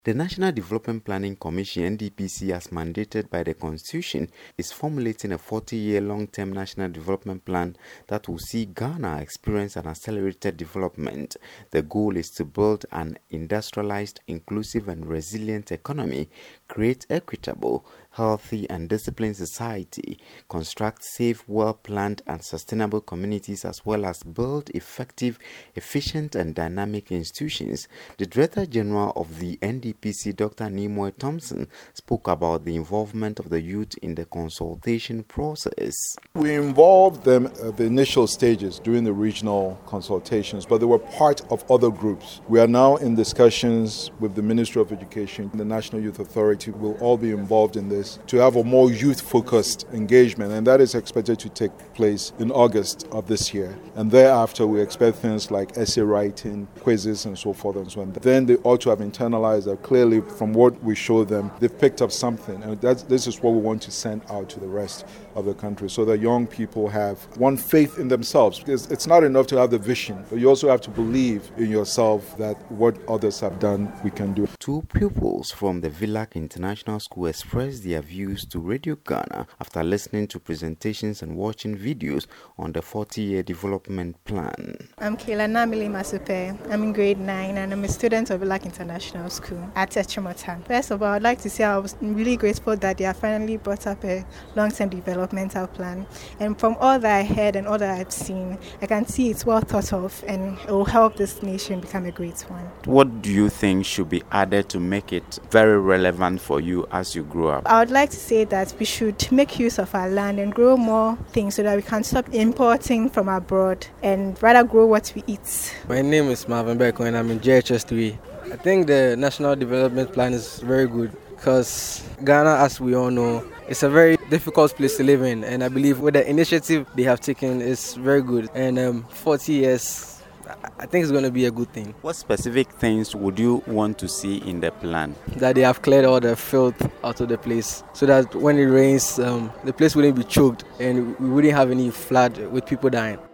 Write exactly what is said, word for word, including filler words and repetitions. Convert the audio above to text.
The National Development Planning Commission, N D P C, as mandated by the Constitution, is formulating a forty-year long-term national development plan that will see Ghana experience an accelerated development. The goal is to build an industrialized, inclusive and resilient economy, create equitable, healthy and disciplined society, construct safe, well-planned and sustainable communities, as well as build effective, efficient and dynamic institutions. The Director General of the N D P C, Doctor Nimoy Thompson, spoke about the involvement of the youth in the consultation process. We involved them at the initial stages during the regional consultations, but they were part of other groups. We are now in discussions with the Ministry of Education, the National Youth Authority will all be involved in this to have a more youth-focused engagement, and that is expected to take place in August of this year. And thereafter, we expect things like essay writing, quizzes, and so forth and so on. Then they ought to have internalized that clearly from what we show them, they've picked up something, and that's, this is what we want to send out to the rest of the country, so that young people have one faith in themselves, because it's not enough to have the vision, but you also have to believe in yourself that what others have done, we can do. Two pupils from the Villac International School expressed their views to Radio Ghana after listening to presentations and watching videos on the forty-year development plan. I'm Kayla Namili Masupe. I'm in grade nine and I'm a student of Villac International School at Echimota. First of all, I'd like to say I was really grateful that they have finally brought up a long-term developmental plan. And from all that I heard and all that I've seen, I can see it's well thought of and it will help this nation become a great one. What do you think should be added to make it very relevant for you as you grow up? I would like to say that we should make use of our land and grow more things so that we can stop importing from abroad and rather grow what we eat. My name is Marvin Beko and I'm in J H S three. I think the National Development Plan is very good because Ghana, as we all know, it's a very difficult place to live in, and I believe with the initiative they have taken is very good. And um, forty years, I think it's going to be a good thing. What specific things would you want to see in the plan? That they have cleared all the filth out of the place, so that when it rains, um, the place wouldn't be choked and we wouldn't have any flood with people dying.